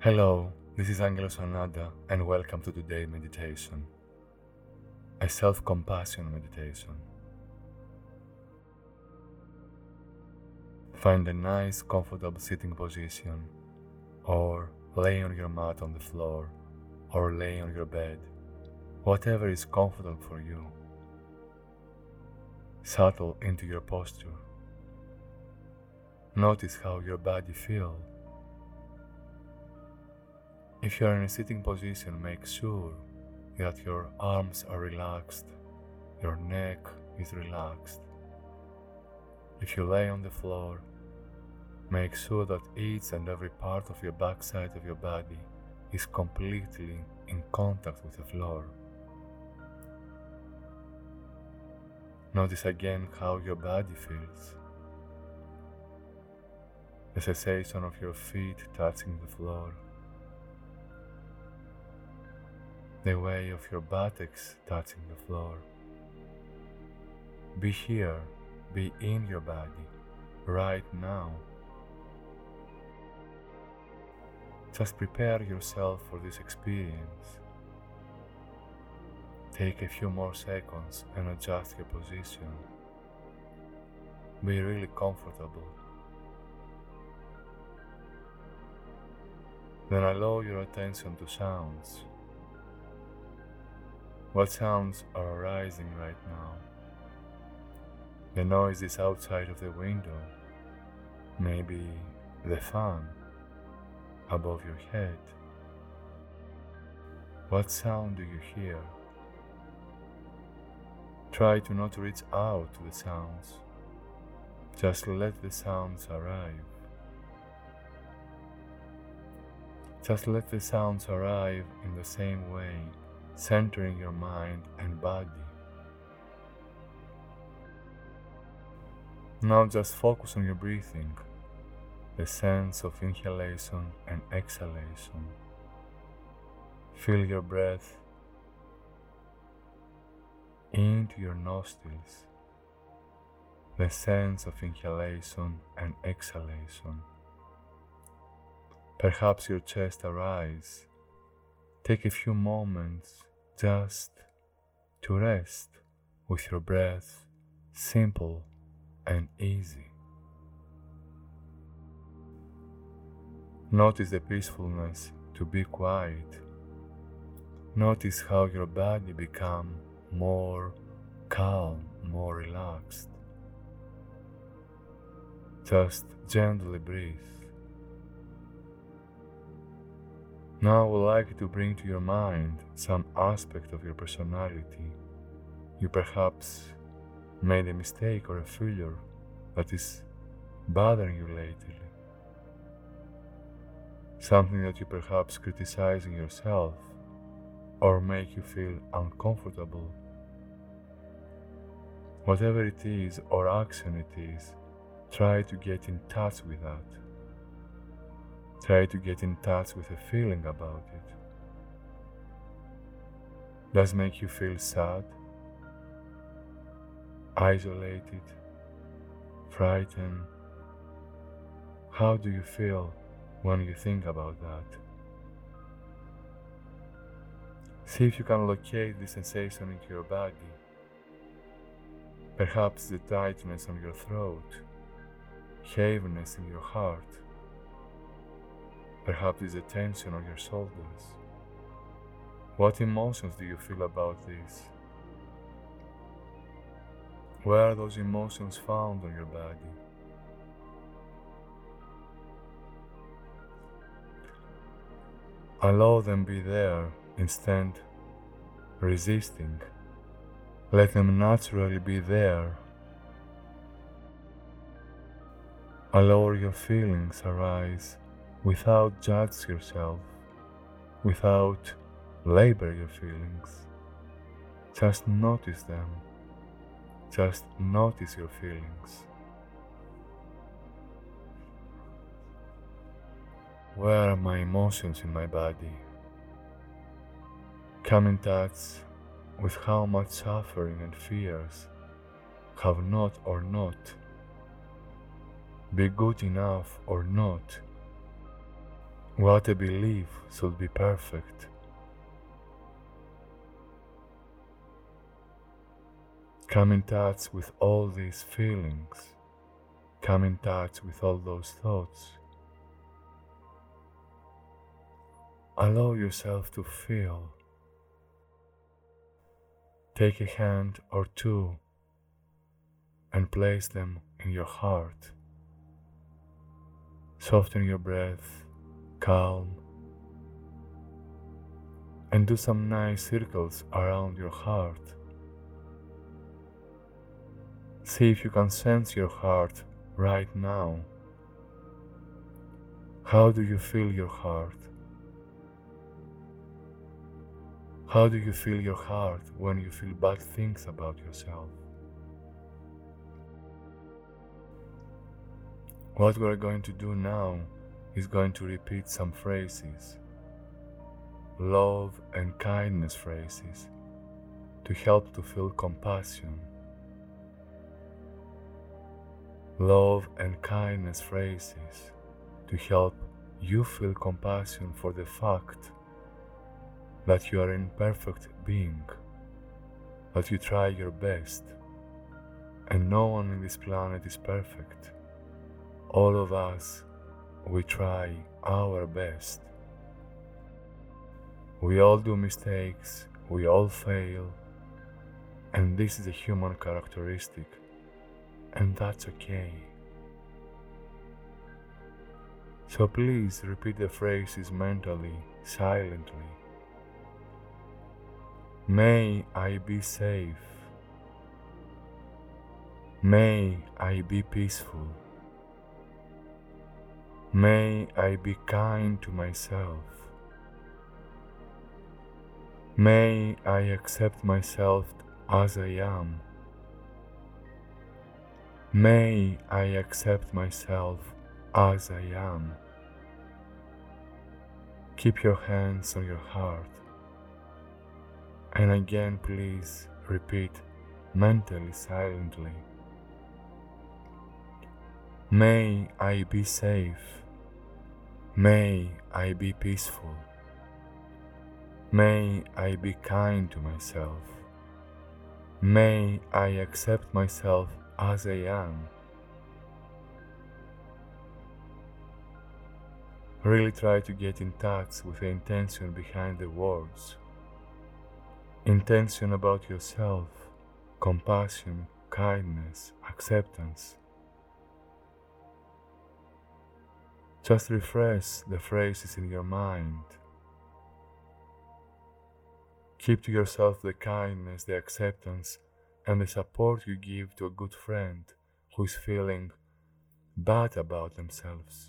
Hello, this is Angelos Ananda and welcome to today's meditation, a self-compassion meditation. Find a nice, comfortable sitting position or lay on your mat on the floor or lay on your bed, whatever is comfortable for you. Settle into your posture. Notice how your body feels. If you are in a sitting position, make sure that your arms are relaxed, your neck is relaxed. If you lay on the floor, make sure that each and every part of your backside of your body is completely in contact with the floor. Notice again how your body feels. The sensation of your feet touching the floor. The way of your buttocks touching the floor. Be here, be in your body, right now. Just prepare yourself for this experience. Take a few more seconds and adjust your position. Be really comfortable. Then allow your attention to sounds. What sounds are arising right now? The noise is outside of the window, maybe the fan above your head. What sound do you hear? Try to not reach out to the sounds. Just let the sounds arrive. Just let the sounds arrive in the same way, centering your mind and body. Now just focus on your breathing, the sense of inhalation and exhalation. Feel your breath into your nostrils, the sense of inhalation and exhalation. Perhaps your chest arises. Take a few moments just to rest with your breath, simple and easy. Notice the peacefulness to be quiet. Notice how your body becomes more calm, more relaxed. Just gently breathe. Now I would like to bring to your mind some aspect of your personality. You perhaps made a mistake or a failure that is bothering you lately. Something that you perhaps criticizing yourself or make you feel uncomfortable. Whatever it is or action it is, try to get in touch with that. Try to get in touch with a feeling about it. Does it make you feel sad, isolated, frightened? How do you feel when you think about that? See if you can locate the sensation into your body. Perhaps the tightness on your throat, heaviness in your heart. Perhaps it's the tension on your shoulders. What emotions do you feel about this? Where are those emotions found on your body? Allow them be there instead resisting. Let them naturally be there. Allow your feelings arise without judge yourself, without labor your feelings. Just notice them. Just notice your feelings. Where are my emotions in my body? Come in touch with how much suffering and fears have not or not, be good enough or not, what I believe should be perfect. Come in touch with all these feelings. Come in touch with all those thoughts. Allow yourself to feel. Take a hand or two and place them in your heart. Soften your breath, calm, and do some nice circles around your heart. See if you can sense your heart right now. How do you feel your heart? How do you feel your heart when you feel bad things about yourself? What we're going to do now is going to repeat some phrases, love and kindness phrases, to help to feel compassion. Love and kindness phrases to help you feel compassion for the fact that you are an imperfect being, that you try your best, and no one on this planet is perfect. All of us, we try our best. We all do mistakes, we all fail, and this is a human characteristic, and that's okay. So please repeat the phrases mentally, silently. May I be safe. May I be peaceful. May I be kind to myself. May I accept myself as I am. May I accept myself as I am. Keep your hands on your heart. And again, please repeat mentally, silently. May I be safe. May I be peaceful. May I be kind to myself. May I accept myself as I am. Really try to get in touch with the intention behind the words. Intention about yourself, compassion, kindness, acceptance. Just refresh the phrases in your mind. Keep to yourself the kindness, the acceptance, and the support you give to a good friend who is feeling bad about themselves.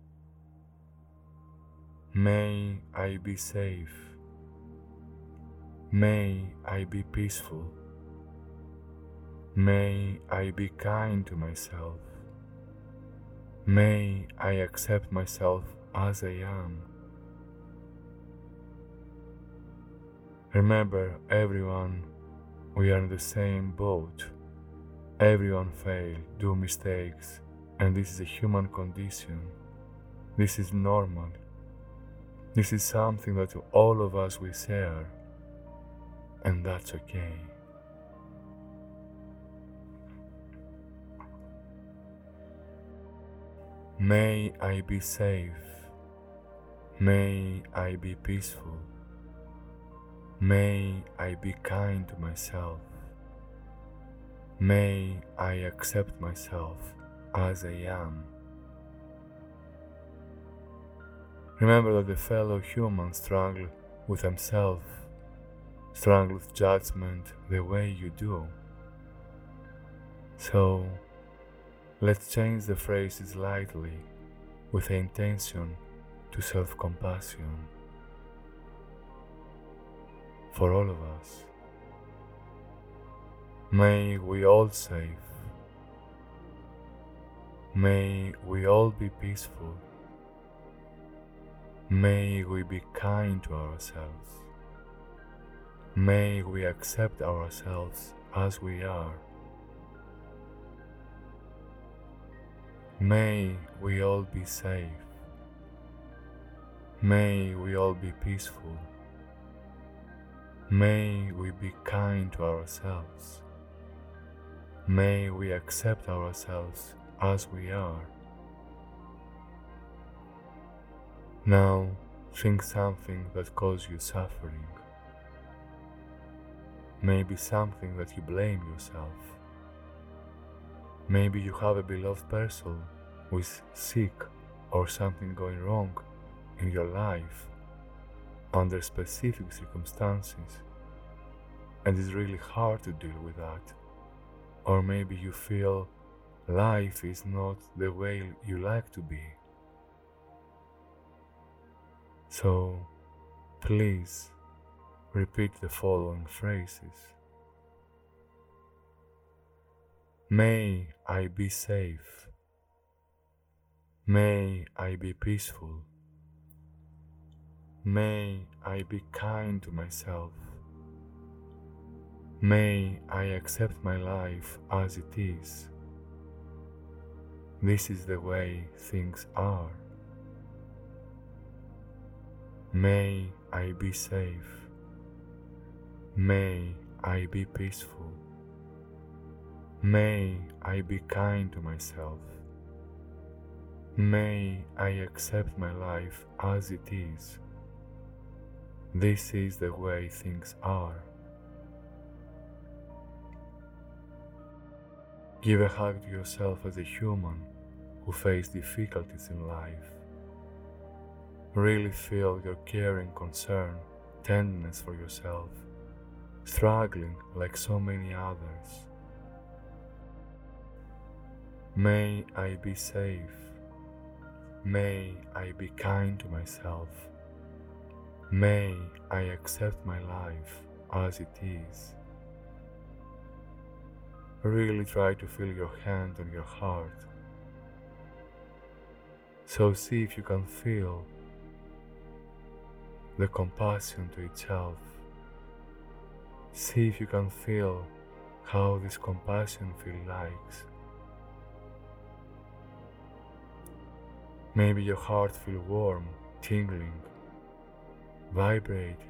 May I be safe. May I be peaceful. May I be kind to myself. May I accept myself as I am. Remember, everyone, we are in the same boat. Everyone fails, do mistakes, and this is a human condition. This is normal. This is something that all of us will share, and that's okay. May I be safe. May I be peaceful. May I be kind to myself. May I accept myself as I am. Remember that the fellow humans struggle with themselves, struggle with judgment the way you do. So, let's change the phrases lightly with the intention to self-compassion for all of us. May we all safe. May we all be peaceful. May we be kind to ourselves. May we accept ourselves as we are. May we all be safe. May we all be peaceful. May we be kind to ourselves. May we accept ourselves as we are. Now, think something that causes you suffering. Maybe something that you blame yourself. Maybe you have a beloved person who is sick or something going wrong in your life under specific circumstances, and it's really hard to deal with that. Or maybe you feel life is not the way you like to be. So, please repeat the following phrases. May I be safe. May I be peaceful. May I be kind to myself. May I accept my life as it is. This is the way things are. May I be safe. May I be peaceful. May I be kind to myself. May I accept my life as it is. This is the way things are. Give a hug to yourself as a human who faces difficulties in life. Really feel your caring concern, tenderness for yourself, struggling like so many others. May I be safe. May I be kind to myself. May I accept my life as it is. Really try to feel your hand on your heart. So see if you can feel the compassion to itself. See if you can feel how this compassion feels like. Maybe your heart feels warm, tingling, vibrated.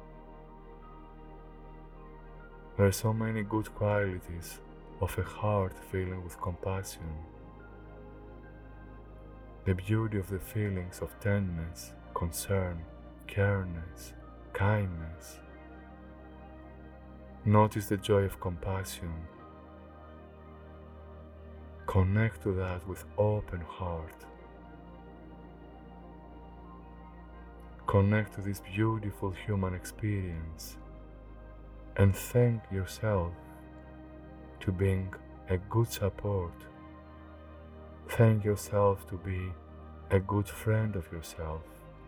There are so many good qualities of a heart feeling with compassion. The beauty of the feelings of tenderness, concern, careness, kindness. Notice the joy of compassion. Connect to that with open heart. Connect to this beautiful human experience and thank yourself to being a good support. Thank yourself to be a good friend of yourself.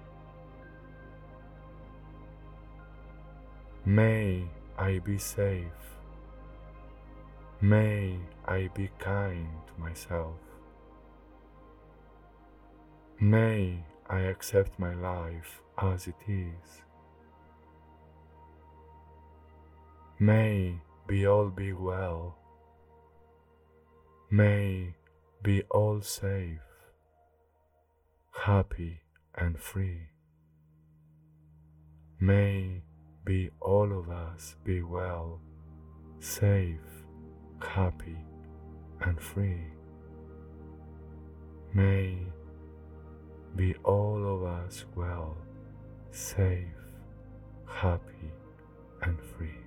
May I be safe. May I be kind to myself. May I accept my life as it is. May we all be well. May be all safe, happy and free. May be all of us be well, safe, happy and free. May be all of us well, safe, happy and free.